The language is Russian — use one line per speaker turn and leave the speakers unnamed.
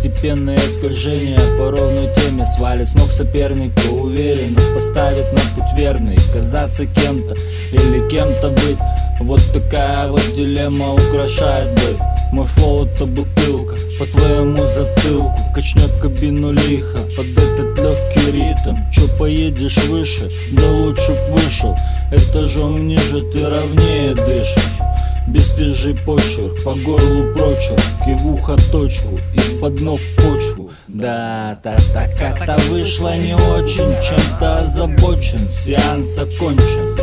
Постепенное скольжение по ровной теме свалит с ног соперника, уверенно поставит на путь верный. Казаться кем-то или кем-то быть, вот такая вот дилемма украшает быт. Мой флоу — это бутылка по твоему затылку, качнет кабину лихо под этот легкий ритм. Чё поедешь выше, да лучше б вышел этажом ниже, ты ровнее дышишь. Бесстыжий почерк, по горлу прочерк, и в ухо точку, из-под ног почву. Да, так как-то вышло не очень, чем-то озабочен, сеанс окончен.